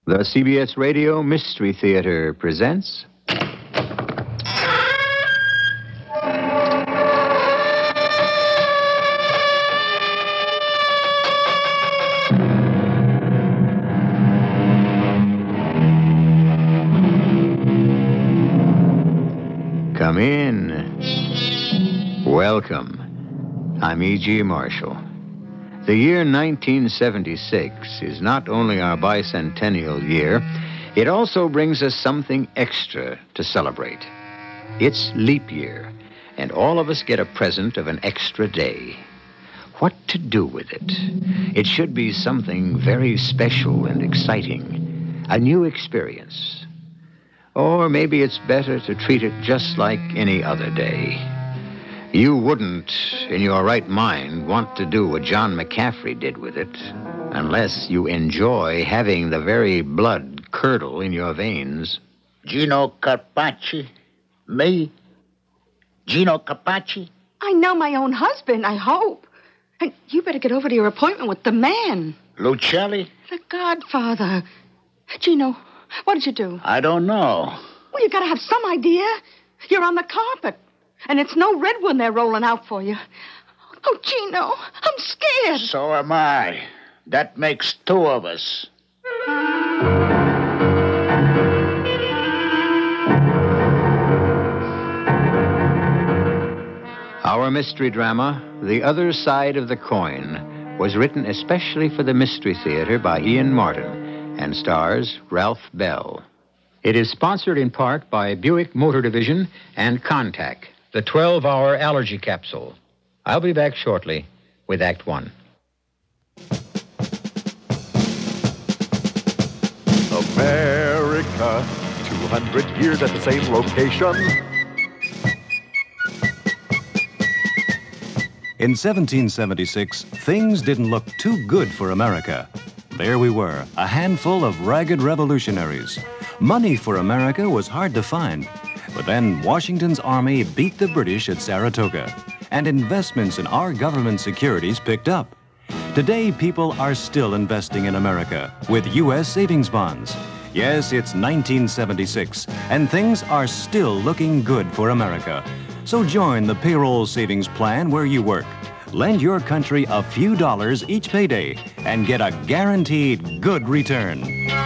The CBS Radio Mystery Theater presents... Come in. Welcome. I'm E.G. Marshall. The year 1976 is not only our bicentennial year, it also brings us something extra to celebrate. It's leap year, and all of us get a present of an extra day. What to do with it? It should be something very special and exciting, a new experience. Or maybe it's better to treat it just like any other day. You wouldn't, in your right mind, want to do what John McCaffrey did with it, unless you enjoy having the very blood curdle in your veins. Gino Carpacci? Me? Gino Carpacci? I know my own husband, I hope. And you better get over to your appointment with the man. Lucelli? The Godfather. Gino, what did you do? I don't know. Well, you gotta have some idea. You're on the carpet. And it's no red one they're rolling out for you. Oh, Gino, I'm scared. So am I. That makes two of us. Our mystery drama, The Other Side of the Coin, was written especially for the Mystery Theater by Ian Martin and stars Ralph Bell. It is sponsored in part by Buick Motor Division and Contact, the 12-hour allergy capsule. I'll be back shortly with Act One. America, 200 years at the same location. In 1776, things didn't look too good for America. There we were, a handful of ragged revolutionaries. Money for America was hard to find. But then Washington's army beat the British at Saratoga, and investments in our government securities picked up. Today, people are still investing in America with U.S. savings bonds. Yes, it's 1976, and things are still looking good for America. So join the payroll savings plan where you work. Lend your country a few dollars each payday and get a guaranteed good return.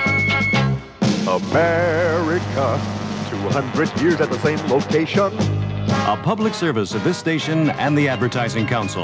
America, 200 years at the same location. A public service of this station and the Advertising Council.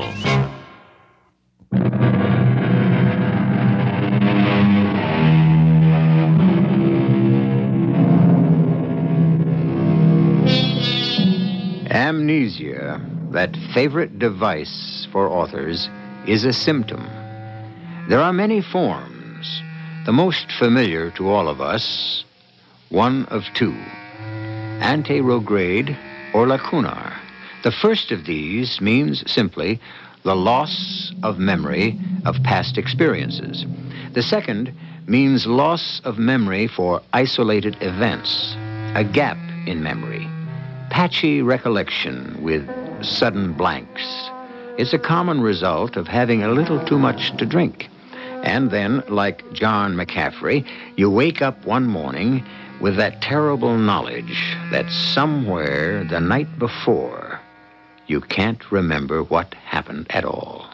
Amnesia, that favorite device for authors, is a symptom. There are many forms. The most familiar to all of us, one of two: anterograde or lacunar. The first of these means simply the loss of memory of past experiences. The second means loss of memory for isolated events, a gap in memory, patchy recollection with sudden blanks. It's a common result of having a little too much to drink. And then, like John McCaffrey, you wake up one morning with that terrible knowledge that somewhere the night before, you can't remember what happened at all.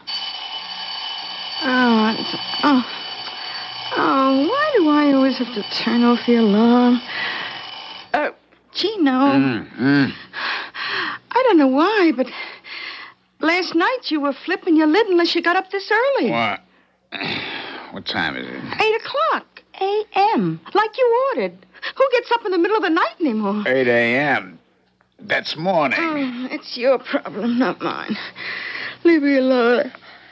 Why do I always have to turn off the alarm? Gino. I don't know why, but last night you were flipping your lid unless you got up this early. What? What time is it? 8 o'clock a.m., like you ordered. Who gets up in the middle of the night anymore? 8 a.m. That's morning. Oh, it's your problem, not mine. Leave me alone.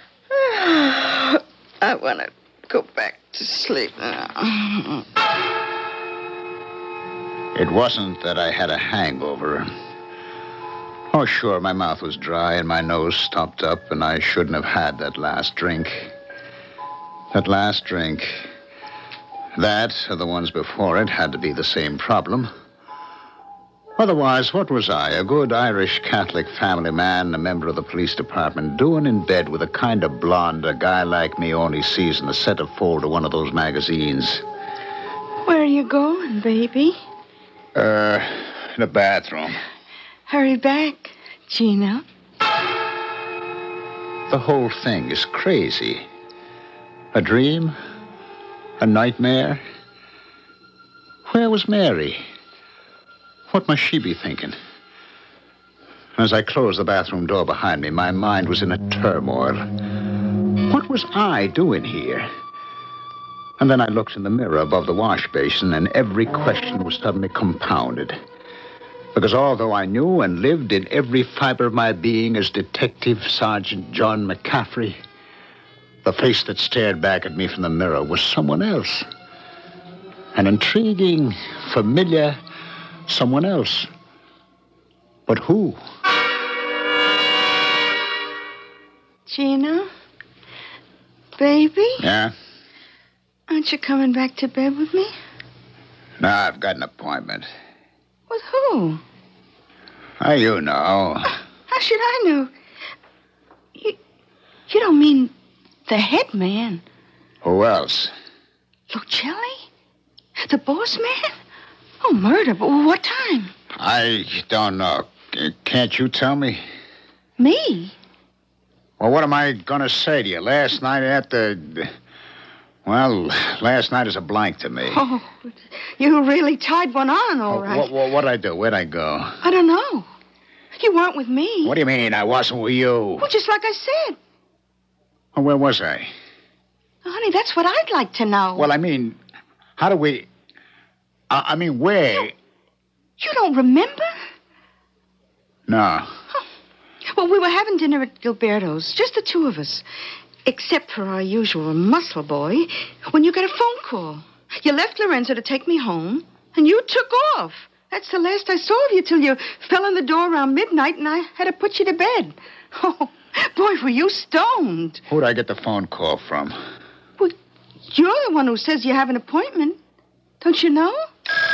I want to go back to sleep now. It wasn't that I had a hangover. Oh, sure, my mouth was dry and my nose stopped up, and I shouldn't have had that last drink. That last drink. That, or the ones before it, had to be the same problem. Otherwise, what was I, a good Irish Catholic family man, a member of the police department, doing in bed with the kind of blonde a guy like me only sees in the centerfold of one of those magazines? Where are you going, baby? In the bathroom. Hurry back, Gino. The whole thing is crazy. A dream? A nightmare? Where was Mary? What must she be thinking? As I closed the bathroom door behind me, my mind was in a turmoil. What was I doing here? And then I looked in the mirror above the wash basin, and every question was suddenly compounded. Because although I knew and lived in every fiber of my being as Detective Sergeant John McCaffrey, the face that stared back at me from the mirror was someone else. An intriguing, familiar someone else. But who? Gino? Baby? Yeah? Aren't you coming back to bed with me? No, I've got an appointment. With who? How you know? How should I know? You don't mean the head man? Who else? Lucelli? The boss man? Oh, murder. But what time? I don't know. Can't you tell me? Me? Well, what am I going to say to you? Last night last night is a blank to me. Oh, you really tied one on, all right. What'd I do? Where'd I go? I don't know. You weren't with me. What do you mean I wasn't with you? Well, just like I said. Well, where was I? Honey, that's what I'd like to know. Well, I mean, how do we... where? You don't remember? No. Well, we were having dinner at Gilberto's, just the two of us. Except for our usual muscle boy, when you got a phone call. You left Lorenzo to take me home, and you took off. That's the last I saw of you till you fell in the door around midnight, and I had to put you to bed. Oh, boy, were you stoned. Who'd I get the phone call from? Well, you're the one who says you have an appointment. Don't you know?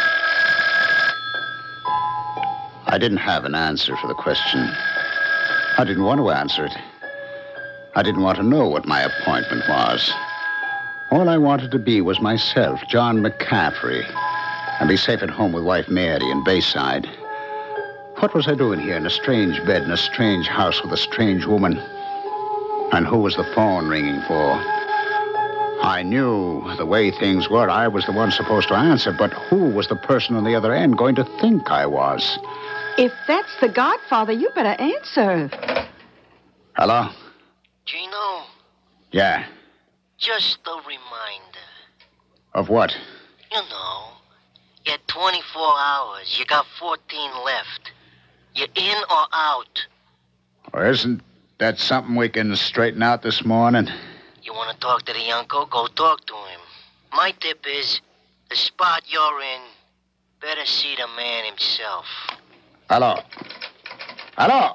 I didn't have an answer for the question. I didn't want to answer it. I didn't want to know what my appointment was. All I wanted to be was myself, John McCaffrey, and be safe at home with wife Mary in Bayside. What was I doing here in a strange bed in a strange house with a strange woman? And who was the phone ringing for? I knew the way things were, I was the one supposed to answer, but who was the person on the other end going to think I was? If that's the Godfather, you better answer. Hello? Gino, Yeah. just a reminder. Of what? You know, you had 24 hours. You got 14 left. You in or out? Or isn't that something we can straighten out this morning? You want to talk to the uncle? Go talk to him. My tip is, the spot you're in, better see the man himself. Hello? Hello?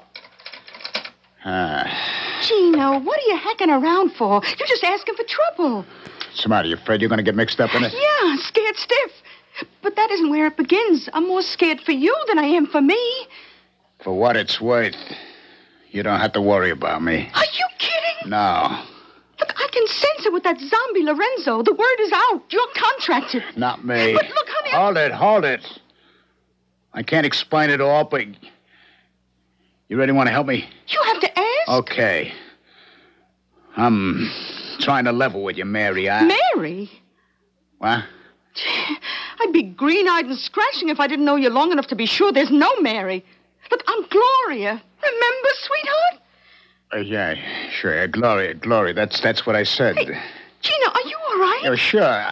Gino, what are you hacking around for? You're just asking for trouble. What's the matter? You afraid you're going to get mixed up in it? Yeah, scared stiff. But that isn't where it begins. I'm more scared for you than I am for me. For what it's worth, you don't have to worry about me. Are you kidding? No, Look, I can sense it with that zombie Lorenzo. The word is out. You're contracted. not me. But look, honey, Hold it. I can't explain it all, but... You really want to help me? You have to ask. Okay. I'm trying to level with you, Mary. Mary? What? I'd be green-eyed and scratching if I didn't know you long enough to be sure there's no Mary. Look, I'm Gloria. Remember, sweetheart? Yeah, sure. Gloria. That's what I said. Hey, Gina, are you all right? Yeah, sure.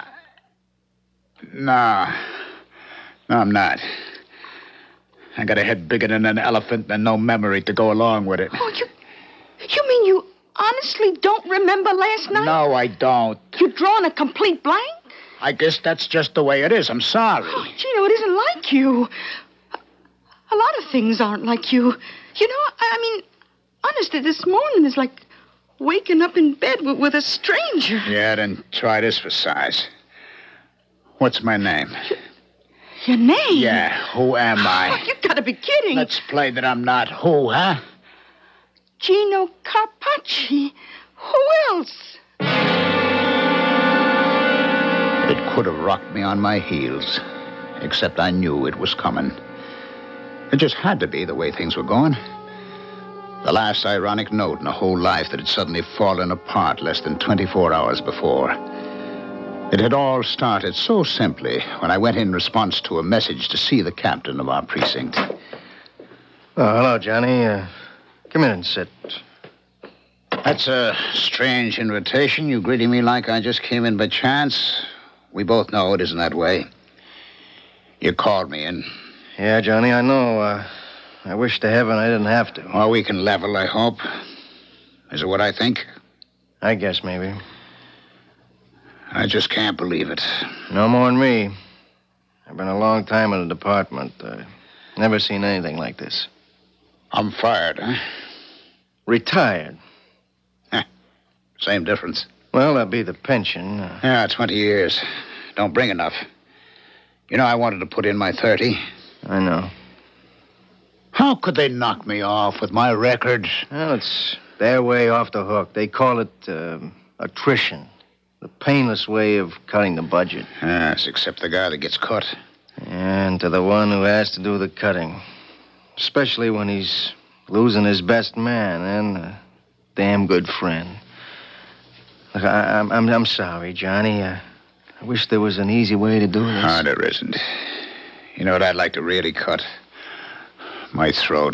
No, I'm not. I got a head bigger than an elephant and no memory to go along with it. Oh, you mean you honestly don't remember last night? No, I don't. You've drawn a complete blank? I guess that's just the way it is. I'm sorry. Oh, Gino, it isn't like you. A lot of things aren't like you. You know, I mean, honestly, this morning is like waking up in bed with a stranger. Yeah, then try this for size. What's my name? Your name? Yeah, who am Oh, I? you gotta be kidding. Let's play that I'm not who, huh? Gino Carpacci. Who else? It could have rocked me on my heels. Except I knew it was coming. It just had to be the way things were going. The last ironic note in a whole life that had suddenly fallen apart less than 24 hours before. It had all started so simply when I went in response to a message to see the captain of our precinct. Oh, hello, Johnny. Come in and sit. That's a strange invitation. You greeting me like I just came in by chance. We both know it isn't that way. You called me in. Yeah, Johnny, I know. I wish to heaven I didn't have to. Well, we can level, I hope. Is it what I think? I guess maybe. I just can't believe it. No more than me. I've been a long time in the department. Never seen anything like this. I'm fired, huh? Retired. Same difference. Well, that'll be the pension. Yeah, 20 years. Don't bring enough. You know, I wanted to put in my 30. I know. How could they knock me off with my record? Well, it's their way off the hook. They call it attrition. The painless way of cutting the budget. Yes, except the guy that gets cut. And to the one who has to do the cutting. Especially when he's losing his best man and a damn good friend. Look, I'm sorry, Johnny. I wish there was an easy way to do this. Oh, there isn't. You know what I'd like to really cut? My throat.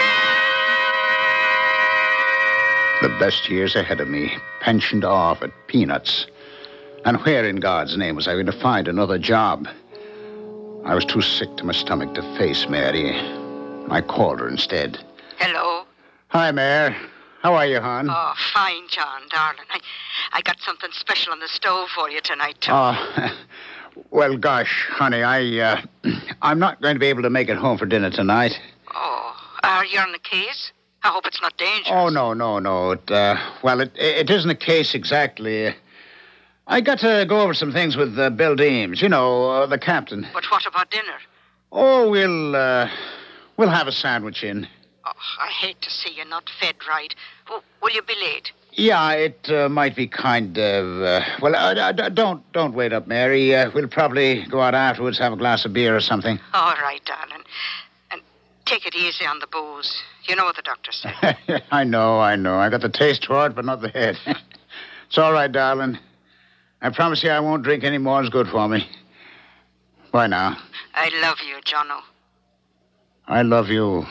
The best years ahead of me, pensioned off at peanuts. And where in God's name was I going to find another job? I was too sick to my stomach to face Mary. I called her instead. Hello. Hi, Mare. How are you, hon? Oh, fine, John, darling. I got something special on the stove for you tonight, too. Oh, well, gosh, honey, I'm not going to be able to make it home for dinner tonight. Oh, are you on the case? I hope it's not dangerous. Oh, no. It isn't a case exactly. I got to go over some things with Bill Deems, you know, the captain. But what about dinner? Oh, we'll have a sandwich in. Oh, I hate to see you not fed right. Will you be late? Yeah, it might be kind of... don't wait up, Mary. We'll probably go out afterwards, have a glass of beer or something. All right, darling. And take it easy on the booze. You know what the doctor said. I know. I got the taste for it, but not the head. It's all right, darling. I promise you I won't drink any more. It's good for me. Bye now. I love you, Jono. I love you.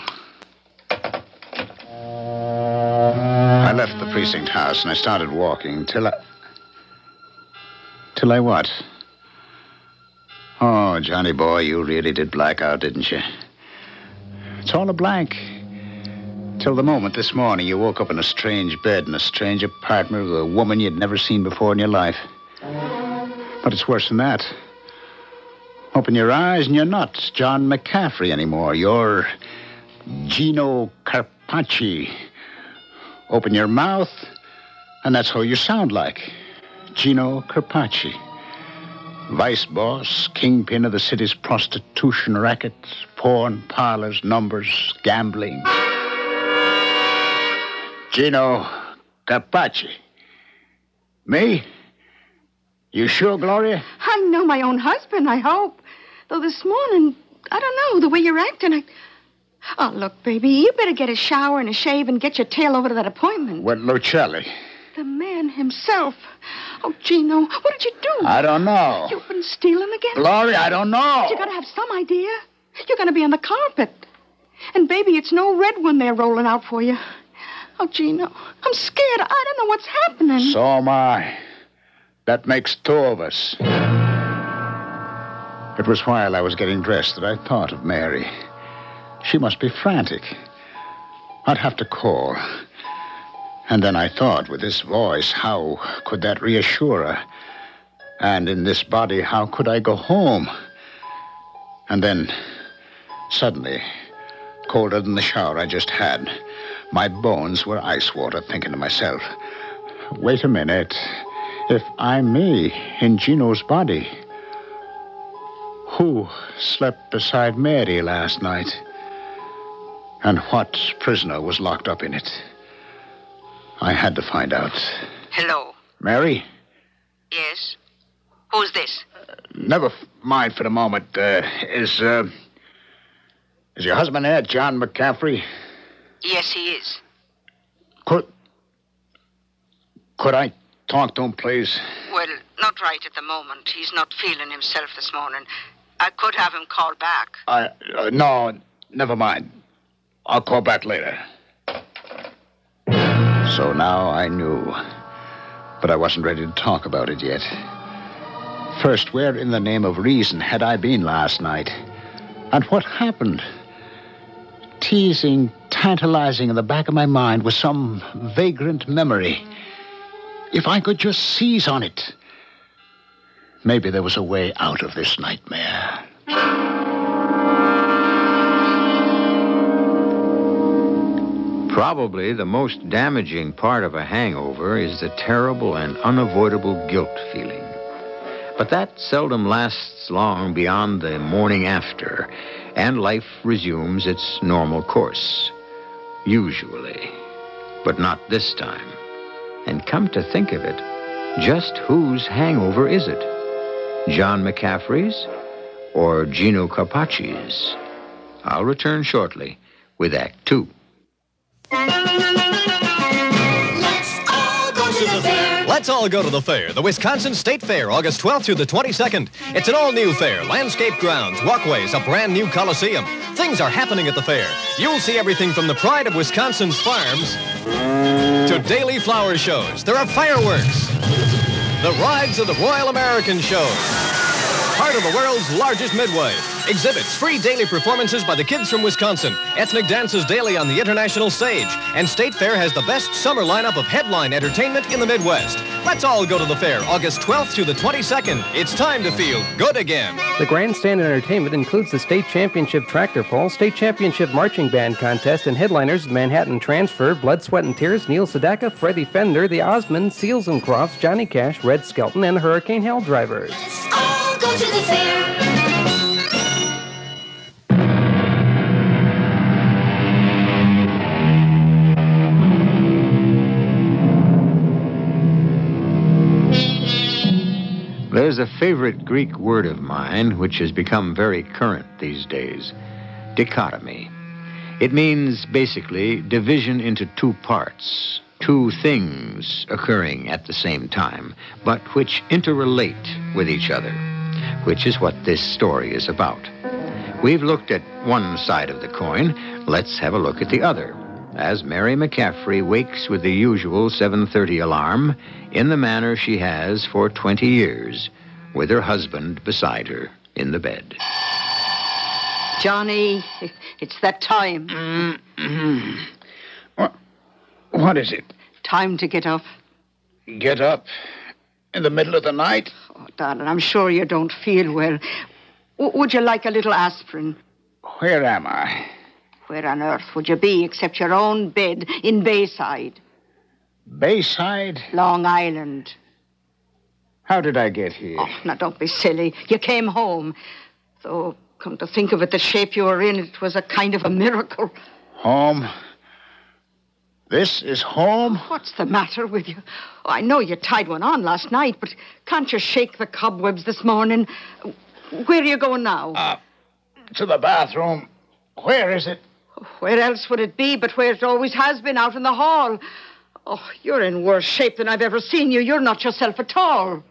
I left the precinct house and I started walking till I what? Oh, Johnny boy, you really did black out, didn't you? It's all a blank. Till the moment this morning you woke up in a strange bed in a strange apartment with a woman you'd never seen before in your life. But it's worse than that. Open your eyes and you're not John McCaffrey anymore. You're Gino Carpacci. Open your mouth, and that's how you sound like. Gino Carpacci. Vice boss, kingpin of the city's prostitution racket, porn parlors, numbers, gambling. Gino Carpacci. Me? You sure, Gloria? I know my own husband, I hope. Though this morning, I don't know, the way you're acting, Oh, look, baby, you better get a shower and a shave and get your tail over to that appointment. What, Lucelli? The man himself. Oh, Gino, what did you do? I don't know. You've been stealing again? Gloria, I don't know. But you gotta have some idea. You're gonna be on the carpet. And, baby, it's no red one they're rolling out for you. Oh, Gino, I'm scared. I don't know what's happening. So am I. That makes two of us. It was while I was getting dressed that I thought of Mary. She must be frantic. I'd have to call. And then I thought, with this voice, how could that reassure her? And in this body, how could I go home? And then, suddenly, colder than the shower I just had, my bones were ice water, thinking to myself, wait a minute. If I'm me in Gino's body, who slept beside Mary last night? And what prisoner was locked up in it? I had to find out. Hello. Mary? Yes? Who's this? Never mind for the moment. Is your husband there, John McCaffrey? Yes, he is. Could I talk to him, please? Well, not right at the moment. He's not feeling himself this morning. I could have him call back. No, never mind. I'll call back later. So now I knew, but I wasn't ready to talk about it yet. First, where in the name of reason had I been last night? And what happened? Teasing, tantalizing in the back of my mind was some vagrant memory. If I could just seize on it, maybe there was a way out of this nightmare. Probably the most damaging part of a hangover is the terrible and unavoidable guilt feeling. But that seldom lasts long beyond the morning after, and life resumes its normal course. Usually. But not this time. And come to think of it, just whose hangover is it? John McCaffrey's or Gino Carpacci's? I'll return shortly with Act Two. Let's all go to the fair, the Wisconsin State Fair, August 12th through the 22nd. It's an all-new fair, landscape grounds, walkways, a brand-new coliseum. Things are happening at the fair. You'll see everything from the pride of Wisconsin's farms to daily flower shows. There are fireworks, the rides of the Royal American Show, part of the world's largest midway. Exhibits, free daily performances by the kids from Wisconsin, ethnic dances daily on the international stage, and State Fair has the best summer lineup of headline entertainment in the Midwest. Let's all go to the fair, August 12th through the 22nd. It's time to feel good again. The grandstand entertainment includes the state championship tractor pull, state championship marching band contest, and headliners Manhattan Transfer, Blood, Sweat, and Tears, Neil Sedaka, Freddie Fender, the Osmonds, Seals and Crofts, Johnny Cash, Red Skelton, and the Hurricane Hell Drivers. Let's all go to the fair. There's a favorite Greek word of mine which has become very current these days. Dichotomy. It means basically division into two parts, two things occurring at the same time, but which interrelate with each other, which is what this story is about. We've looked at one side of the coin. Let's have a look at the other. As Mary McCaffrey wakes with the usual 7:30 alarm in the manner she has for 20 years, with her husband beside her in the bed. Johnny, it's that time. What is it? Time to get up. Get up in the middle of the night? Oh, darling, I'm sure you don't feel well. Would you like a little aspirin? Where am I? Where on earth would you be except your own bed in Bayside? Bayside? Long Island. How did I get here? Oh, now don't be silly. You came home. Though, come to think of it, the shape you were in, it was a kind of a miracle. Home? This is home? What's the matter with you? Oh, I know you tied one on last night, but can't you shake the cobwebs this morning? Where are you going now? To the bathroom. Where is it? Where else would it be but where it always has been, out in the hall? Oh, you're in worse shape than I've ever seen you. You're not yourself at all.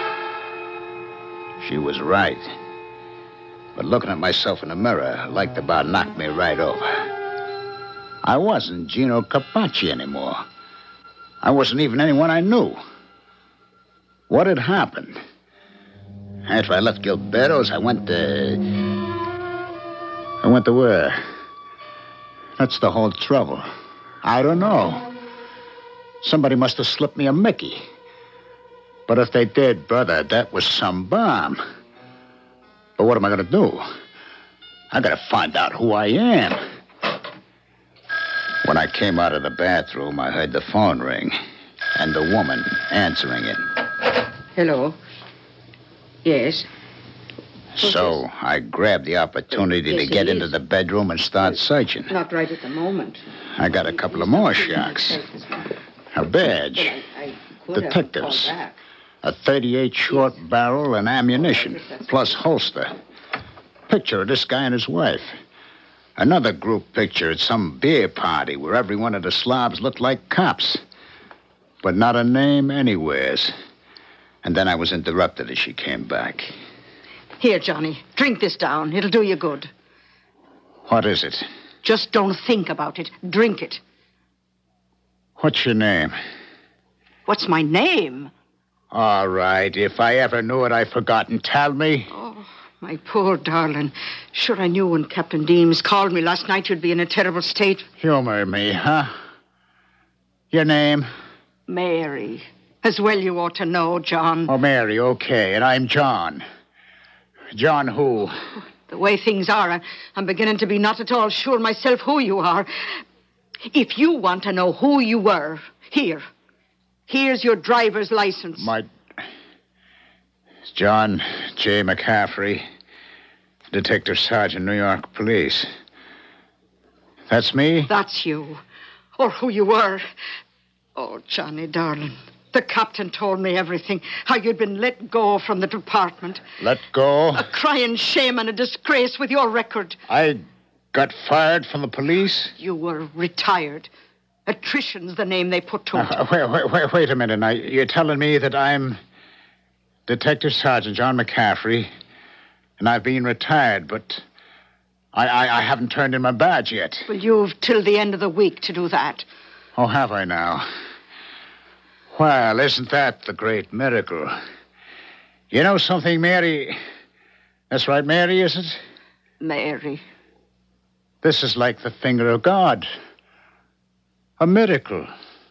She was right. But looking at myself in the mirror, like about knocked me right over. I wasn't Gino Carpacci anymore. I wasn't even anyone I knew. What had happened? After I left Gilberto's, I went to where? That's the whole trouble. I don't know. Somebody must have slipped me a Mickey. But if they did, brother, that was some bomb. But what am I going to do? I got to find out who I am. When I came out of the bathroom, I heard the phone ring and the woman answering it. Hello. Yes. So I grabbed the opportunity to get into the bedroom and start searching. Not right at the moment. I got a couple of more shocks. A badge. Detectives. A .38 short barrel and ammunition, plus holster. Picture of this guy and his wife. Another group picture at some beer party where every one of the slobs looked like cops. But not a name anywheres. And then I was interrupted as she came back. Here, Johnny, drink this down. It'll do you good. What is it? Just don't think about it. Drink it. What's your name? What's my name? All right. If I ever knew it, I've forgotten. Tell me. Oh, my poor darling. Sure, I knew when Captain Deems called me last night you'd be in a terrible state. Humor me, huh? Your name? Mary. As well you ought to know, John. Oh, Mary, okay. And I'm John. John who? The way things are, I'm beginning to be not at all sure myself who you are. If you want to know who you were, here's your driver's license. It's John J. McCaffrey, Detective Sergeant, New York Police. That's me? That's you. Or who you were. Oh, Johnny, darling. The captain told me everything. How you'd been let go from the department. Let go? A crying shame and a disgrace with your record. I got fired from the police? You were retired. Attrition's the name they put to it. Wait a minute. Now, you're telling me that I'm Detective Sergeant John McCaffrey, and I've been retired, but I haven't turned in my badge yet. Well, you've till the end of the week to do that. Oh, have I now? Well, isn't that the great miracle? You know something, Mary? That's right, Mary, is it? Mary. This is like the finger of God. A miracle.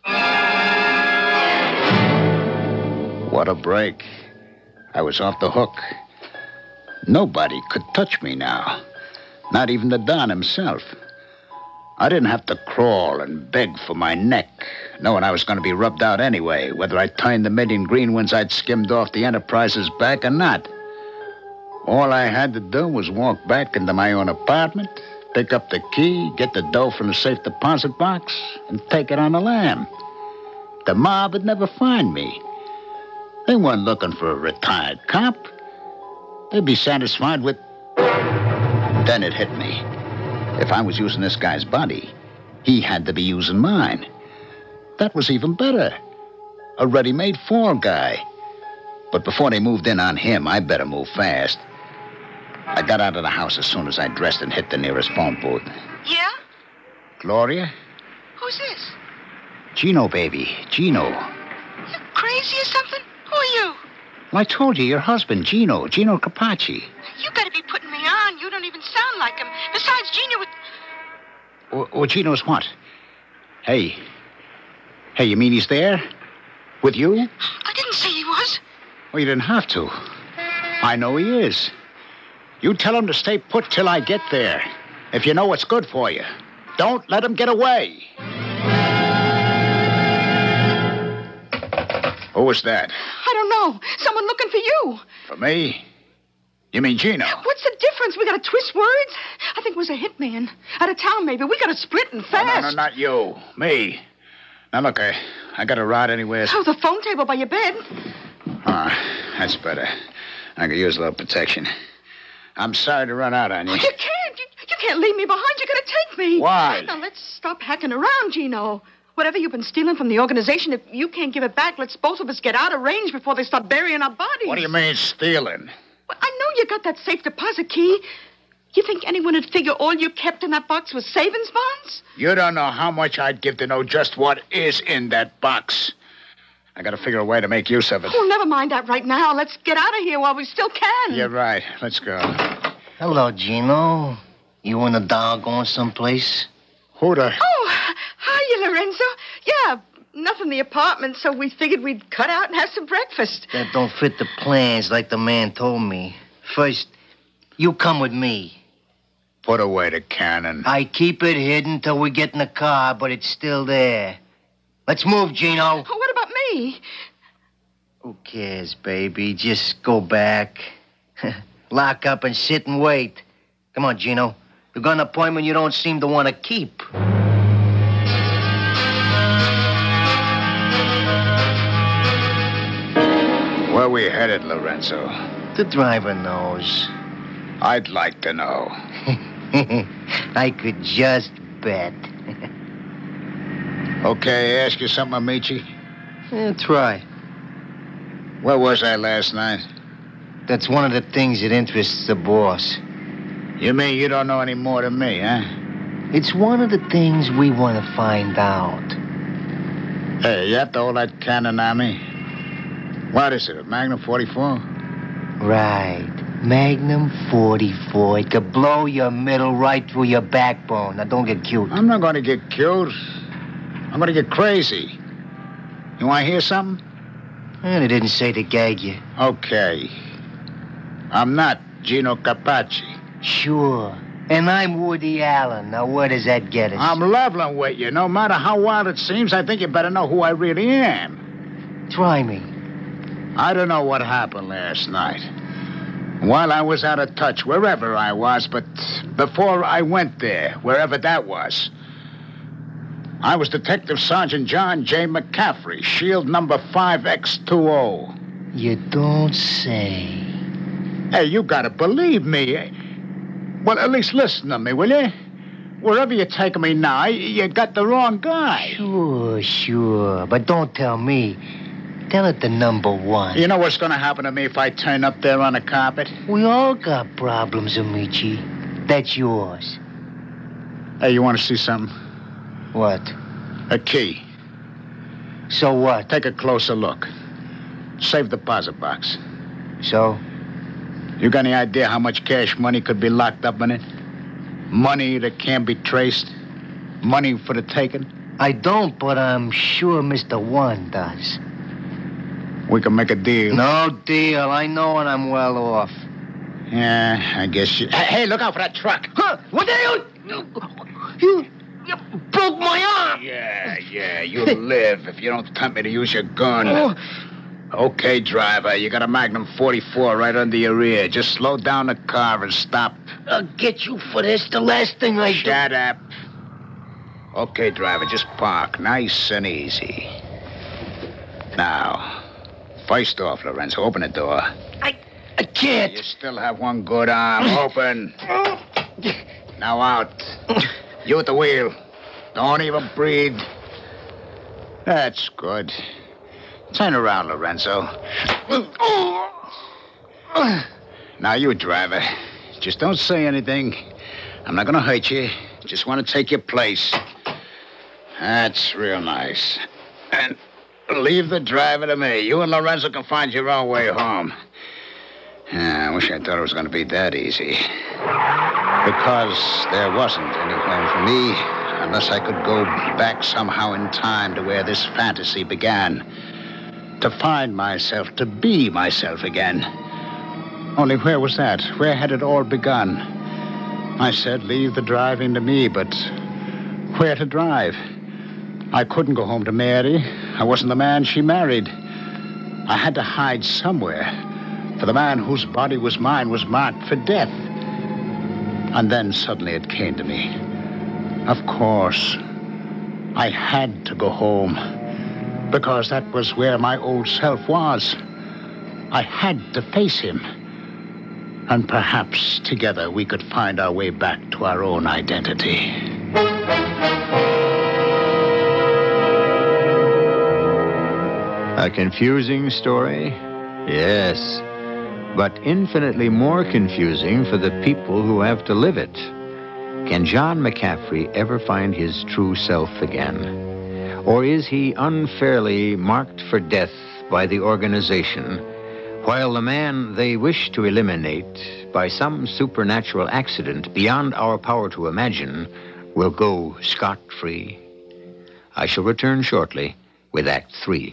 What a break. I was off the hook. Nobody could touch me now. Not even the Don himself. I didn't have to crawl and beg for my neck, knowing I was going to be rubbed out anyway, whether I turned the million green ones I'd skimmed off the Enterprise's back or not. All I had to do was walk back into my own apartment, pick up the key, get the dough from the safe deposit box, and take it on the lam. The mob would never find me. They weren't looking for a retired cop. They'd be satisfied with... Then it hit me. If I was using this guy's body, he had to be using mine. That was even better. A ready-made fall guy. But before they moved in on him, I better move fast. I got out of the house as soon as I dressed and hit the nearest phone booth. Yeah? Gloria? Who's this? Gino, baby. Gino. You crazy or something? Who are you? Well, I told you, your husband, Gino Carpacci. You gotta be putting me on. You don't even sound like him. Besides, Gino would... Well, Gino's what? Hey, you mean he's there? With you? I didn't say he was. Well, you didn't have to. I know he is. You tell him to stay put till I get there. If you know what's good for you. Don't let him get away. Who was that? I don't know. Someone looking for you. For me? You mean Gino? What's the difference? We gotta twist words? I think it was a hitman. Out of town, maybe. We gotta split and fast. No, not you. Me. Now, look, I got a rod anywhere. Oh, the phone table by your bed. That's better. I could use a little protection. I'm sorry to run out on you. You can't. You can't leave me behind. You're gonna take me. Why? Now, let's stop hacking around, Gino. Whatever you've been stealing from the organization, if you can't give it back, let's both of us get out of range before they start burying our bodies. What do you mean, stealing? Well, I know you got that safe deposit key. You think anyone would figure all you kept in that box was savings bonds? You don't know how much I'd give to know just what is in that box. I gotta figure a way to make use of it. Oh, never mind that right now. Let's get out of here while we still can. You're right. Let's go. Hello, Gino. You and the dog going someplace? Who the... Oh, hiya, Lorenzo. Yeah, nothing in the apartment, so we figured we'd cut out and have some breakfast. That don't fit the plans like the man told me. First, you come with me. Put away the cannon. I keep it hidden till we get in the car, but it's still there. Let's move, Gino. Oh, what about me? Who cares, baby? Just go back. Lock up and sit and wait. Come on, Gino. You got an appointment you don't seem to want to keep. are we headed, Lorenzo? The driver knows. I'd like to know. I could just bet. Okay, ask you something, Amici? Yeah, try. Where was I last night? That's one of the things that interests the boss. You mean you don't know any more than me, huh? It's one of the things we want to find out. Hey, you have to hold that cannon on me? What is it, a Magnum 44? Right. Magnum 44. It could blow your middle right through your backbone. Now, don't get cute. I'm not going to get cute. I'm going to get crazy. You want to hear something? And it didn't say to gag you. Okay. I'm not Gino Capace. Sure. And I'm Woody Allen. Now, where does that get us? I'm leveling with you. No matter how wild it seems, I think you better know who I really am. Try me. I don't know what happened last night. While I was out of touch, wherever I was, but before I went there, wherever that was, I was Detective Sergeant John J. McCaffrey, shield number 5X20. You don't say. Hey, you gotta believe me. Well, at least listen to me, will you? Wherever you're taking me now, you got the wrong guy. Sure. But don't tell me. Tell it to number one. You know what's gonna happen to me if I turn up there on the carpet? We all got problems, Amici. That's yours. Hey, you want to see something? What? A key. So what? Take a closer look. Safe deposit box. So? You got any idea how much cash money could be locked up in it? Money that can't be traced? Money for the taking? I don't, but I'm sure Mr. One does. We can make a deal. No deal. I know when I'm well off. Yeah, I guess you... Hey, look out for that truck. Huh? What the hell? You broke my arm. Yeah, you'll live if you don't tempt me to use your gun. Oh. Okay, driver, you got a Magnum 44 right under your ear. Just slow down the car and stop. I'll get you for this. The last thing I do. Shut up. Okay, driver, just park. Nice and easy. Now, first off, Lorenzo, open the door. I can't. You still have one good arm. Open. Now out. You at the wheel. Don't even breathe. That's good. Turn around, Lorenzo. Now, you, driver. Just don't say anything. I'm not going to hurt you. Just want to take your place. That's real nice. And leave the driver to me. You and Lorenzo can find your own way home. I wish I thought it was going to be that easy. Because there wasn't any home for me unless I could go back somehow in time to where this fantasy began. To find myself, to be myself again. Only where was that? Where had it all begun? I said, leave the driving to me, but where to drive? I couldn't go home to Mary. I wasn't the man she married. I had to hide somewhere, for the man whose body was mine was marked for death. And then suddenly it came to me. Of course, I had to go home. Because that was where my old self was. I had to face him. And perhaps together we could find our way back to our own identity. A confusing story? Yes. But infinitely more confusing for the people who have to live it. Can John McCaffrey ever find his true self again? Or is he unfairly marked for death by the organization, while the man they wish to eliminate by some supernatural accident beyond our power to imagine will go scot-free? I shall return shortly with Act 3.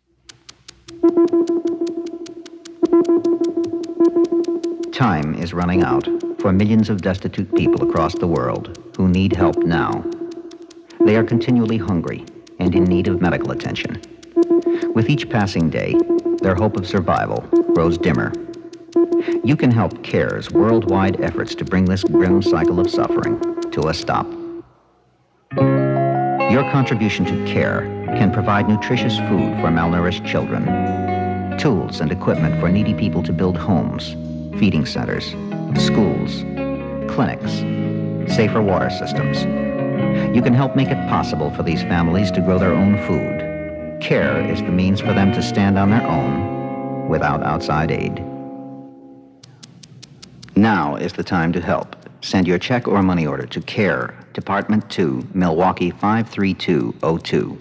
Time is running out for millions of destitute people across the world who need help now. They are continually hungry and in need of medical attention. With each passing day, their hope of survival grows dimmer. You can help CARE's worldwide efforts to bring this grim cycle of suffering to a stop. Your contribution to CARE can provide nutritious food for malnourished children, tools and equipment for needy people to build homes, feeding centers, schools, clinics, safer water systems. You can help make it possible for these families to grow their own food. CARE is the means for them to stand on their own without outside aid. Now is the time to help. Send your check or money order to CARE, Department 2, Milwaukee 53202.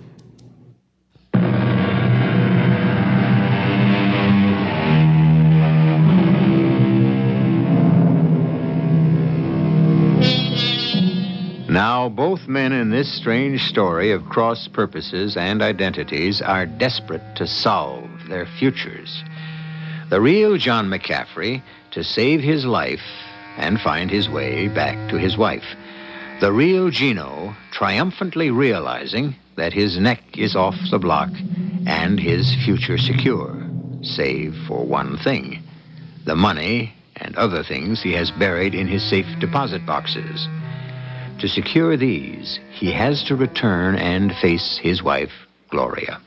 Now, both men in this strange story of cross purposes and identities are desperate to solve their futures. The real John McCaffrey to save his life and find his way back to his wife. The real Gino triumphantly realizing that his neck is off the block and his future secure, save for one thing: the money and other things he has buried in his safe deposit boxes. To secure these, he has to return and face his wife, Gloria.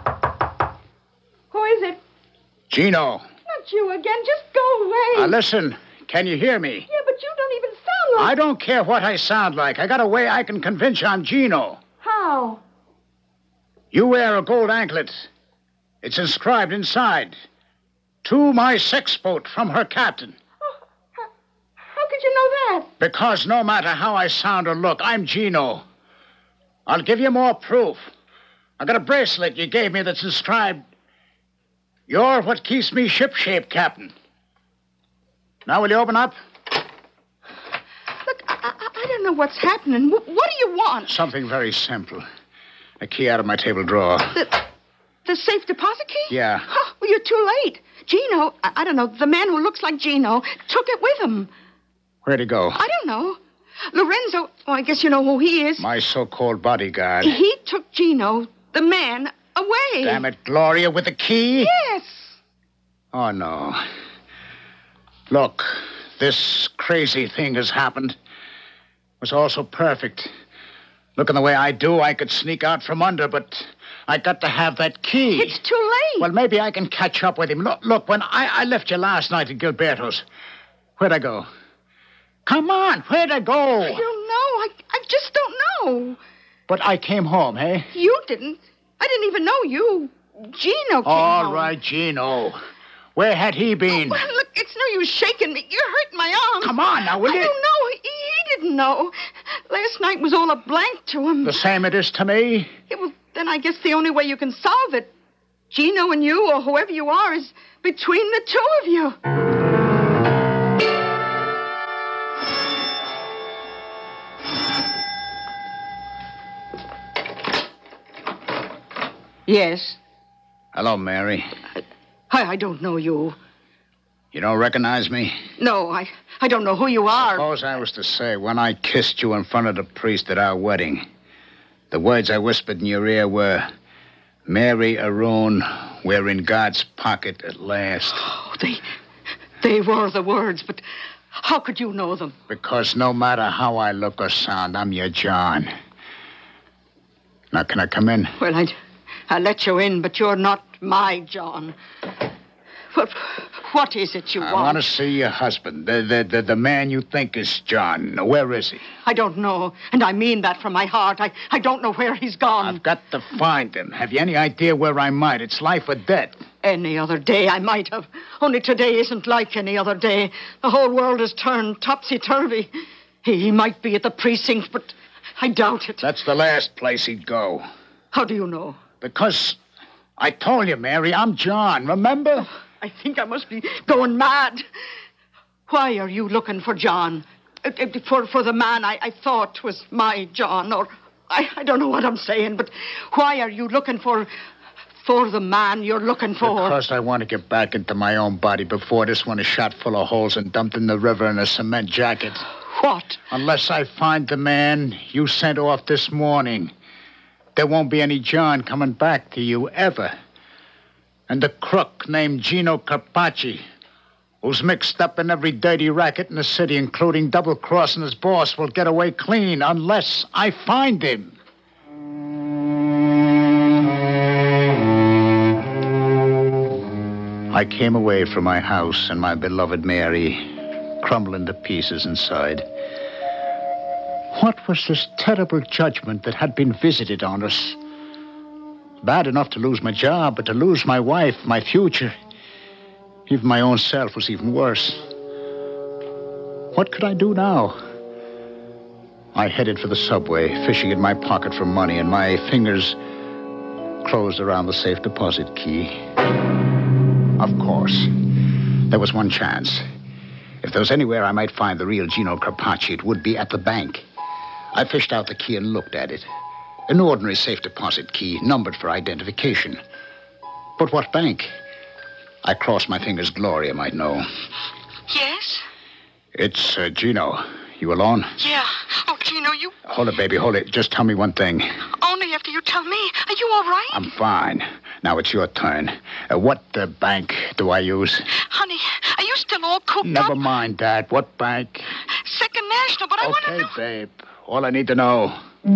Who is it? Gino. Not you again. Just go away. Listen, can you hear me? Yeah, but you don't even sound like... I don't care what I sound like. I got a way I can convince you I'm Gino. How? You wear a gold anklet. It's inscribed inside. To my sex boat from her captain. How could you know that? Because no matter how I sound or look, I'm Gino. I'll give you more proof. I got a bracelet you gave me that's inscribed, "You're what keeps me shipshape, Captain." Now, will you open up? Look, I don't know what's happening. What do you want? Something very simple. A key out of my table drawer. The safe deposit key? Yeah. Oh, well, you're too late. Gino, I don't know, the man who looks like Gino took it with him. Where'd he go? I don't know. Lorenzo, I guess you know who he is. My so-called bodyguard. He took Gino, the man, away. Damn it, Gloria, with the key? Yes. Oh, no. Look, this crazy thing has happened. It was all so perfect. Looking the way I do, I could sneak out from under, but I got to have that key. It's too late. Well, maybe I can catch up with him. Look, when I left you last night at Gilberto's, where'd I go? Come on, where'd I go? I don't know. I just don't know. But I came home, hey? You didn't. I didn't even know you. Gino came All home. right, Gino. Where had he been? Oh, well, look, it's no use shaking me. You're hurting my arm. Come on now, will you? I don't know. He didn't know. Last night was all a blank to him. The same it is to me. Yeah, well, then I guess the only way you can solve it, Gino and you, or whoever you are, is between the two of you. Yes? Hello, Mary. I don't know you. You don't recognize me? No, I don't know who you are. Suppose I was to say, when I kissed you in front of the priest at our wedding, the words I whispered in your ear were, "Mary Arun, we're in God's pocket at last." Oh, they were the words, but how could you know them? Because no matter how I look or sound, I'm your John. Now, can I come in? Well, I'll let you in, but you're not my John. What is it you want? I want to see your husband, the man you think is John. Now, where is he? I don't know, and I mean that from my heart. I don't know where he's gone. I've got to find him. Have you any idea where I might? It's life or death. Any other day I might have. Only today isn't like any other day. The whole world has turned topsy-turvy. He might be at the precinct, but I doubt it. That's the last place he'd go. How do you know? Because I told you, Mary, I'm John, remember? Oh, I think I must be going mad. Why are you looking for John? For the man I thought was my John, or I don't know what I'm saying, but why are you looking for the man you're looking for? Because I want to get back into my own body before this one is shot full of holes and dumped in the river in a cement jacket. What? Unless I find the man you sent off this morning, there won't be any John coming back to you ever. And the crook named Gino Carpacci, who's mixed up in every dirty racket in the city, including double-crossing his boss, will get away clean unless I find him. I came away from my house and my beloved Mary, crumbling to pieces inside. What was this terrible judgment that had been visited on us? Bad enough to lose my job, but to lose my wife, my future, even my own self was even worse. What could I do now? I headed for the subway, fishing in my pocket for money, and my fingers closed around the safe deposit key. Of course, there was one chance. If there was anywhere I might find the real Gino Carpacci, it would be at the bank. I fished out the key and looked at it. An ordinary safe deposit key, numbered for identification. But what bank? I crossed my fingers. Gloria might know. Yes? It's Gino. You alone? Yeah. Oh, Gino, you... Hold it, baby, hold it. Just tell me one thing. Only after you tell me. Are you all right? I'm fine. Now it's your turn. What bank do I use? Honey, are you still all cooked Never up? mind that. What bank? Second National, but I want to know... Okay, babe. All I need to know.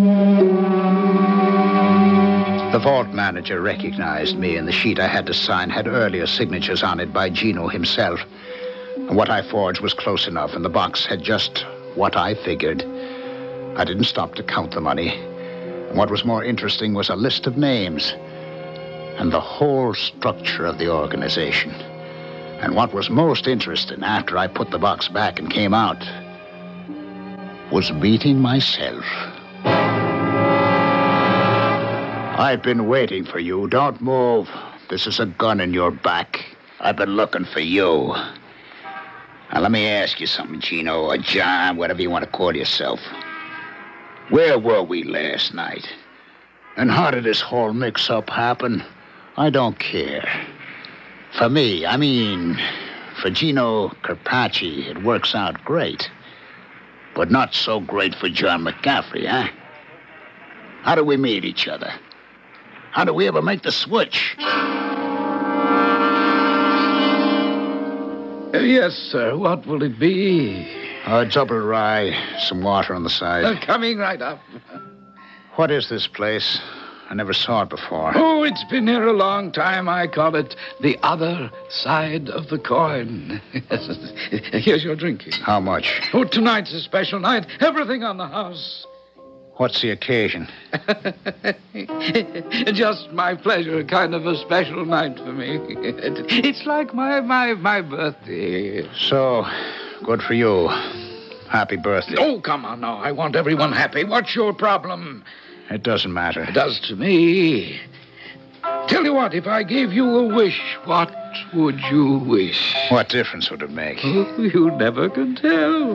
The vault manager recognized me, and the sheet I had to sign had earlier signatures on it by Gino himself. And what I forged was close enough, and the box had just what I figured. I didn't stop to count the money. And what was more interesting was a list of names and the whole structure of the organization. And what was most interesting, after I put the box back and came out, was meeting myself. I've been waiting for you. Don't move. This is a gun in your back. I've been looking for you. Now, let me ask you something, Gino, or John, whatever you want to call yourself. Where were we last night? And how did this whole mix-up happen? I don't care. For me, I mean, for Gino Carpacci, it works out great. But not so great for John McCaffrey, huh? How do we meet each other? How do we ever make the switch? Yes, sir. What will it be? Double rye, some water on the side. Coming right up. What is this place? I never saw it before. Oh, it's been here a long time. I call it the other side of the coin. Here's your drinking. How much? Oh, tonight's a special night. Everything on the house. What's the occasion? Just my pleasure, kind of a special night for me. It's like my birthday. So, good for you. Happy birthday. Oh, come on now. I want everyone happy. What's your problem? It doesn't matter. It does to me. Tell you what, if I gave you a wish, what would you wish? What difference would it make? Oh, you never can tell.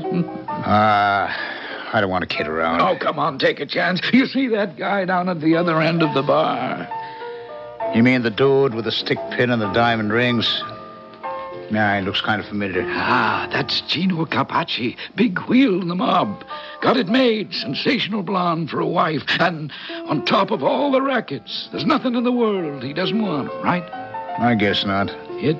I don't want to kid around. Oh, come on, take a chance. You see that guy down at the other end of the bar? You mean the dude with the stick pin and the diamond rings? Nah, he looks kind of familiar. Ah, that's Gino Carpacci. Big wheel in the mob. Got it made. Sensational blonde for a wife. And on top of all the rackets, there's nothing in the world he doesn't want, right? I guess not.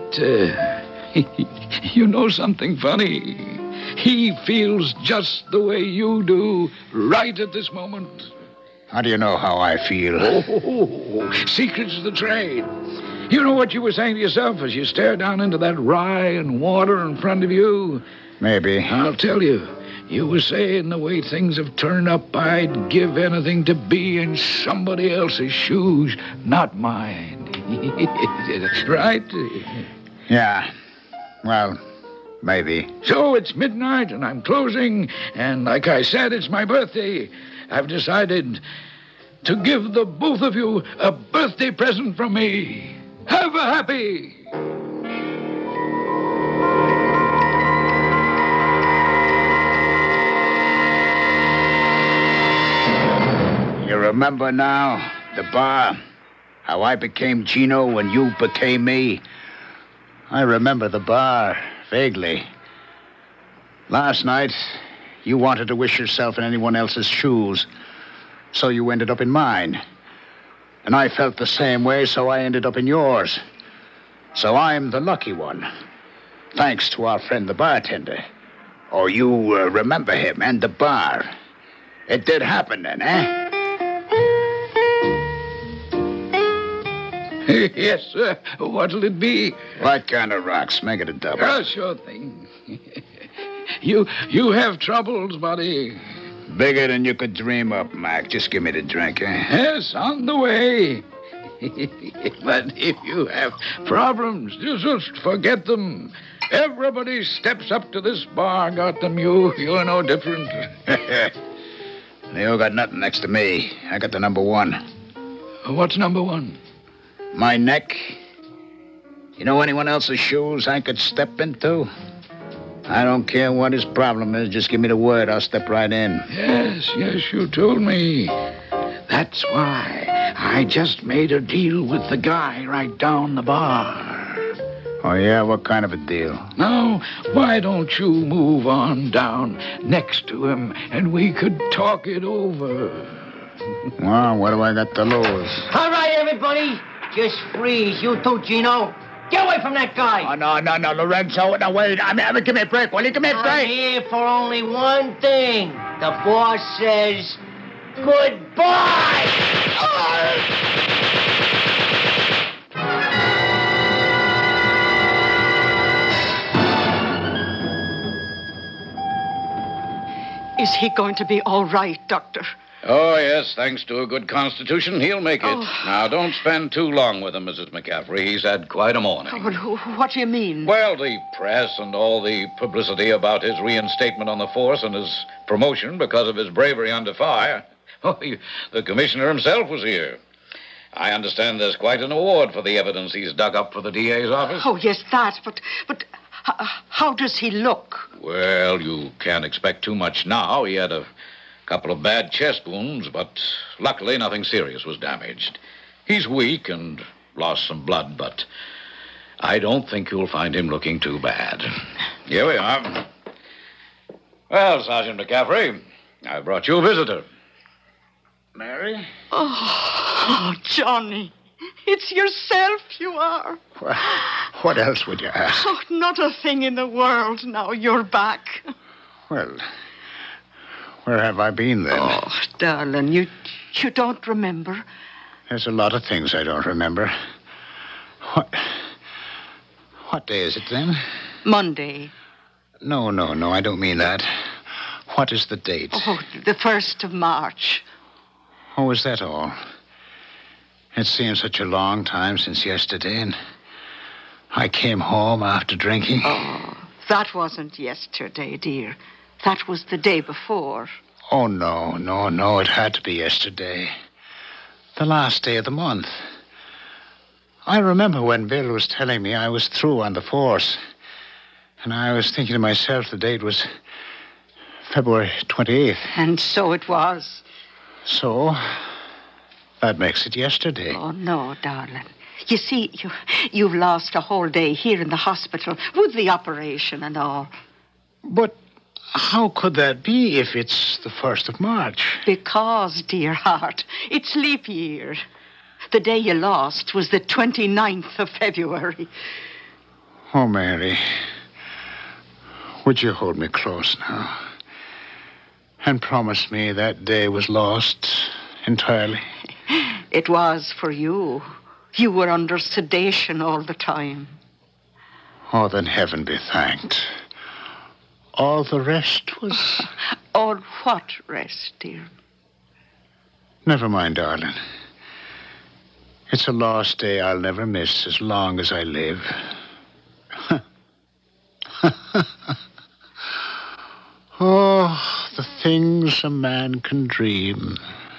You know something funny? He feels just the way you do right at this moment. How do you know how I feel? Oh, secrets of the trade. You know what you were saying to yourself as you stare down into that rye and water in front of you? Maybe. I'll tell you. You were saying the way things have turned up, I'd give anything to be in somebody else's shoes, not mine. Right? Yeah. Well, maybe. So it's midnight and I'm closing, and like I said, it's my birthday. I've decided to give the both of you a birthday present from me. Have a happy. You remember now, the bar? How I became Gino when you became me? I remember the bar, vaguely. Last night, you wanted to wish yourself in anyone else's shoes, so you ended up in mine. And I felt the same way, so I ended up in yours. So I'm the lucky one. Thanks to our friend the bartender. Or you remember him and the bar. It did happen then, eh? Yes, sir. What'll it be? What kind of rocks? Make it a double. Oh, sure thing. You have troubles, buddy. Bigger than you could dream up, Mac. Just give me the drink, eh? Yes, on the way. But if you have problems, just forget them. Everybody steps up to this bar, got them. You're no different. You got nothing next to me. I got the number one. What's number one? My neck. You know anyone else's shoes I could step into? I don't care what his problem is. Just give me the word. I'll step right in. Yes, you told me. That's why I just made a deal with the guy right down the bar. Oh, yeah? What kind of a deal? Now, why don't you move on down next to him and we could talk it over? Well, what do I got to lose? All right, everybody. Just freeze. You too, Gino. Get away from that guy. Oh, no, Lorenzo. No, wait. Give me a break, will you? Give me a break. I'm here for only one thing. The boss says goodbye. Is he going to be all right, Doctor? Oh, yes, thanks to a good constitution, he'll make it. Now, don't spend too long with him, Mrs. McCaffrey. He's had quite a morning. Oh, but what do you mean? Well, the press and all the publicity about his reinstatement on the force and his promotion because of his bravery under fire. Oh, the commissioner himself was here. I understand there's quite an award for the evidence he's dug up for the DA's office. Oh, yes, that, but how does he look? Well, you can't expect too much now. He had a couple of bad chest wounds, but luckily nothing serious was damaged. He's weak and lost some blood, but I don't think you'll find him looking too bad. Here we are. Well, Sergeant McCaffrey, I brought you a visitor. Mary? Oh, Johnny, it's yourself you are. Well, what else would you ask? Oh, not a thing in the world now you're back. Well, where have I been then? Oh, darling, you don't remember? There's a lot of things I don't remember. What day is it then? Monday. No, I don't mean that. What is the date? Oh, the 1st of March. Oh, is that all? It seems such a long time since yesterday, and I came home after drinking. Oh, that wasn't yesterday, dear. That was the day before. Oh, no. It had to be yesterday. The last day of the month. I remember when Bill was telling me I was through on the force. And I was thinking to myself the date was February 28th. And so it was. So, that makes it yesterday. Oh, no, darling. You see, you've lost a whole day here in the hospital with the operation and all. But how could that be if it's the 1st of March? Because, dear heart, it's leap year. The day you lost was the 29th of February. Oh, Mary, would you hold me close now? And promise me that day was lost entirely? It was for you. You were under sedation all the time. Oh, then heaven be thanked. All the rest was... All what rest, dear? Never mind, darling. It's a lost day I'll never miss as long as I live. Oh, the things a man can dream.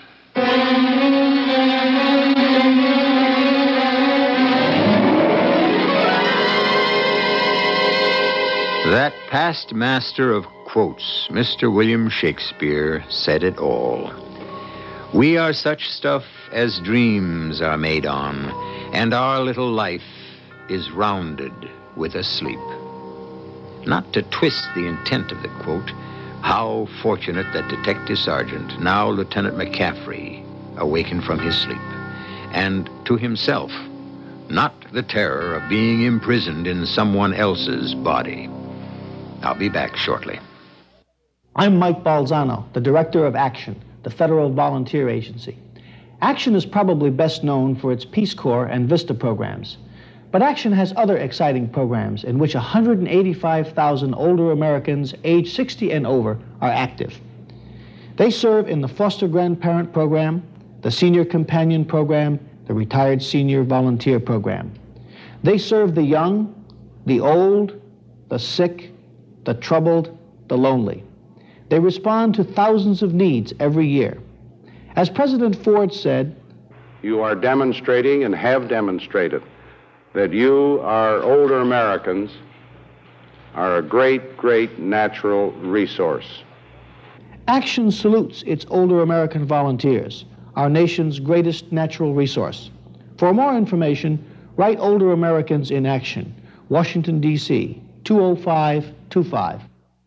That past master of quotes, Mr. William Shakespeare, said it all. We are such stuff as dreams are made on, and our little life is rounded with a sleep. Not to twist the intent of the quote, how fortunate that Detective Sergeant, now Lieutenant McCaffrey, awakened from his sleep. And to himself, not the terror of being imprisoned in someone else's body. I'll be back shortly. I'm Mike Balzano, the Director of Action, the Federal Volunteer Agency. Action is probably best known for its Peace Corps and VISTA programs. But Action has other exciting programs in which 185,000 older Americans aged 60 and over are active. They serve in the Foster Grandparent Program, the Senior Companion Program, the Retired Senior Volunteer Program. They serve the young, the old, the sick, the troubled, the lonely. They respond to thousands of needs every year. As President Ford said, "You are demonstrating and have demonstrated that you, our older Americans, are a great, great natural resource." Action salutes its older American volunteers, our nation's greatest natural resource. For more information, write Older Americans in Action, Washington, D.C., 20525.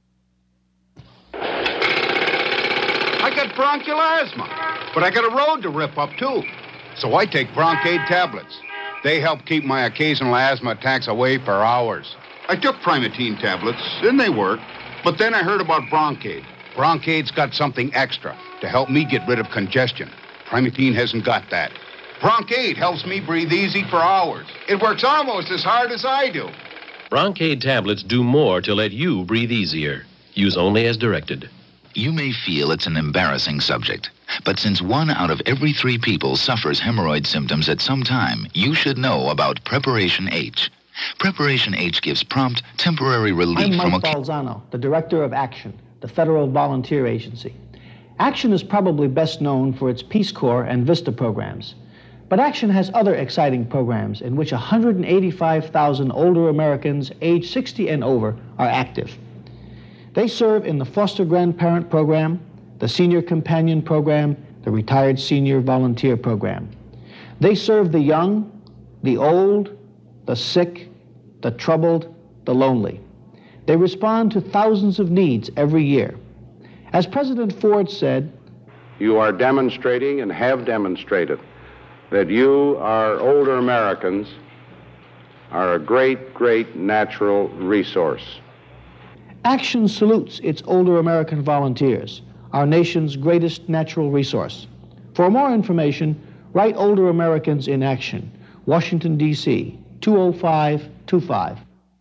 I got bronchial asthma, but I got a road to rip up, too. So I take Broncaid tablets. They help keep my occasional asthma attacks away for hours. I took Primatene tablets, and they work. But then I heard about Broncaid. Broncaid's got something extra to help me get rid of congestion. Primatene hasn't got that. Broncaid helps me breathe easy for hours. It works almost as hard as I do. Broncaid tablets do more to let you breathe easier. Use only as directed. You may feel it's an embarrassing subject, but since 1 out of every 3 people suffers hemorrhoid symptoms at some time, you should know about Preparation H. Preparation H gives prompt, temporary relief I'm from Mike Balzano, the director of Action, the Federal Volunteer Agency. Action is probably best known for its Peace Corps and VISTA programs. But Action has other exciting programs in which 185,000 older Americans aged 60 and over are active. They serve in the Foster Grandparent Program, the Senior Companion Program, the Retired Senior Volunteer Program. They serve the young, the old, the sick, the troubled, the lonely. They respond to thousands of needs every year. As President Ford said, "You are demonstrating and have demonstrated that you, our older Americans, are a great, great natural resource." Action salutes its older American volunteers, our nation's greatest natural resource. For more information, write Older Americans in Action, Washington, D.C., 20525.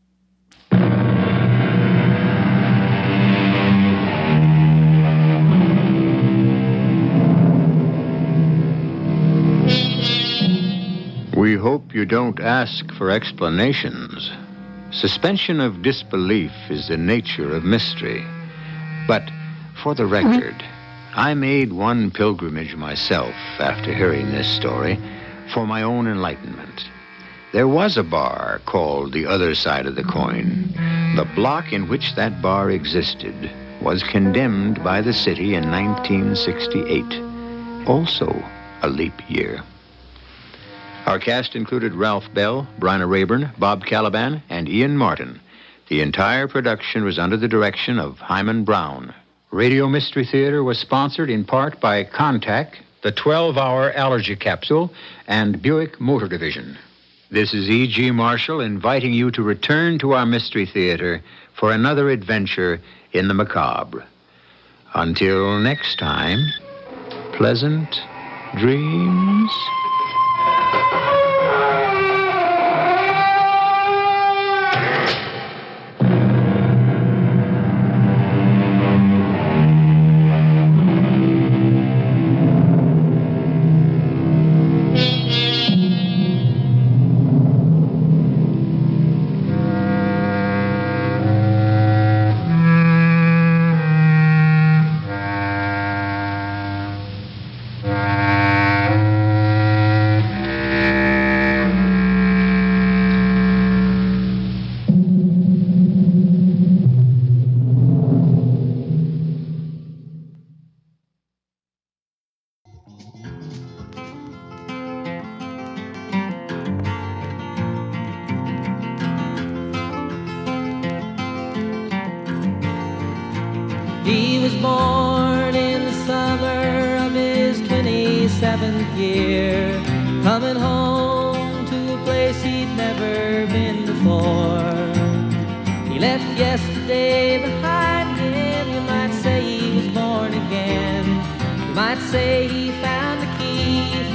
We hope you don't ask for explanations. Suspension of disbelief is the nature of mystery. But for the record, I made one pilgrimage myself after hearing this story for my own enlightenment. There was a bar called The Other Side of the Coin. The block in which that bar existed was condemned by the city in 1968, also a leap year. Our cast included Ralph Bell, Bryna Rayburn, Bob Caliban, and Ian Martin. The entire production was under the direction of Hyman Brown. Radio Mystery Theater was sponsored in part by Contact, the 12-hour allergy capsule, and Buick Motor Division. This is E.G. Marshall inviting you to return to our Mystery Theater for another adventure in the macabre. Until next time, pleasant dreams. He was born in the summer of his 27th year, coming home to a place he'd never been before. He left yesterday behind him. You might say he was born again. You might say he found the key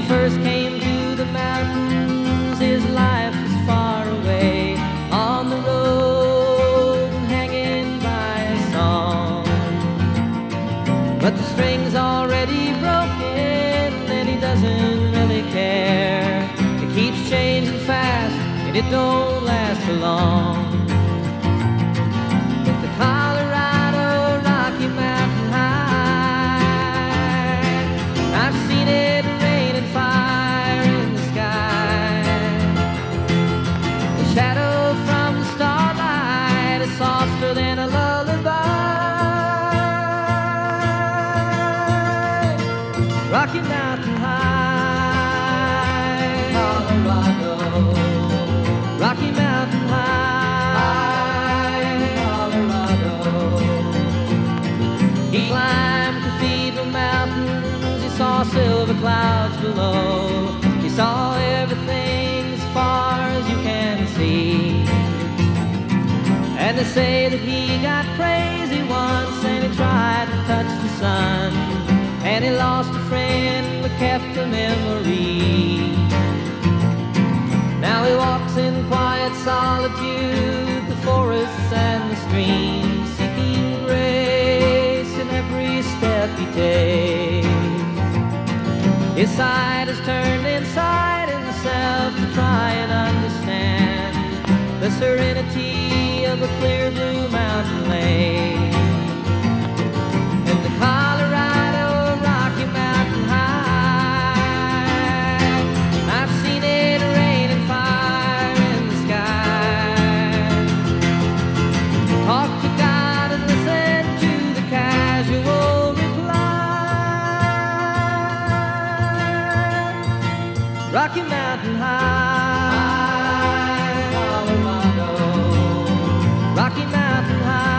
first came to the mountains, his life was far away, on the road and hanging by a song. But the string's already broken and he doesn't really care. It keeps changing fast and it don't last for long. But the Colorado Rocky Mountain High, I've seen it rain and fire in the sky. The shadow from the starlight is softer than a lullaby. Rocky Mountain High, Colorado. Rocky Mountain High, Colorado. He climbed Cathedral Mountains, he saw silver clouds below. He saw everything as far as you can see. And they say that he got crazy once and he tried to touch the sun. And he lost a friend but kept a memory. Now he walks in quiet solitude, the forests and the streams, seeking grace in every step he takes. His side is turned inside himself to try and understand the serenity of a clear blue mountain lake. And the Colorado Rocky Mountain High, I've seen it rain and fire in the sky. Talk to God and listen to the casual reply. Rocky Mountain High, Colorado. Rocky Mountain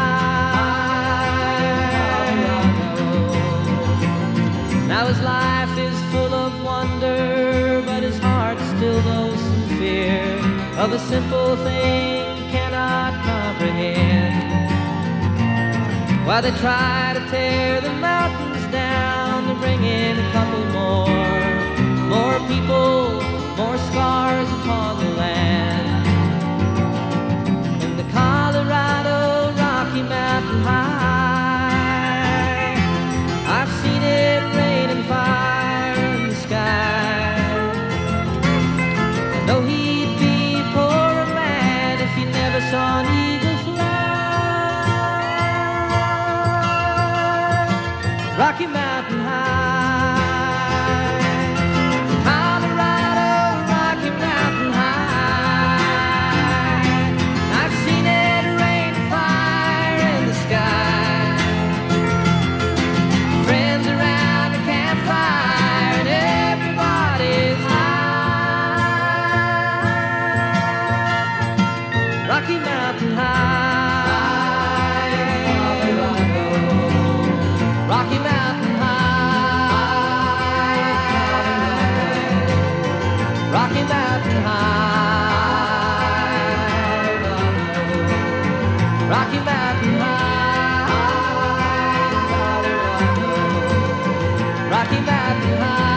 High, Colorado. Now his life is full of wonder, but his heart still knows some fear of a simple thing he cannot comprehend. While they try to tear the mountains down to bring in a couple more people, more scars upon the land. In the Colorado Rocky Mountain High, I've seen it rain and fire in the sky. I know he'd be a poorer man if he never saw an eagle fly. Rocky Mountain High, Colorado Rocky Mountain High, I've seen it rain and fire in the sky. Friends around the campfire and everybody's high. Rocky Mountain High, Colorado. Rocky Mountain High, Colorado. Rocky Mountain High, Colorado. Rocky Mountain High, Colorado. Rocky Mountain High.